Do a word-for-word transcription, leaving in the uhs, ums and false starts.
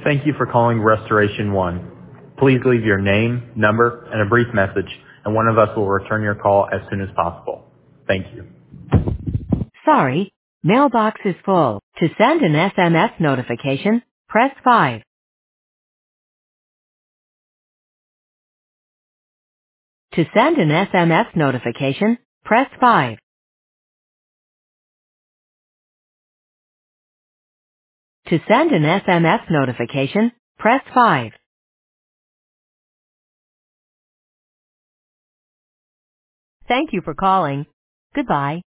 Thank you for calling Restoration One. Please leave your name, number, and a brief message, and one of us will return your call as soon as possible. Thank you. Sorry, mailbox is full. To send an S M S notification, press five. To send an S M S notification, press five. To send an S M S notification, press five. Thank you for calling. Goodbye.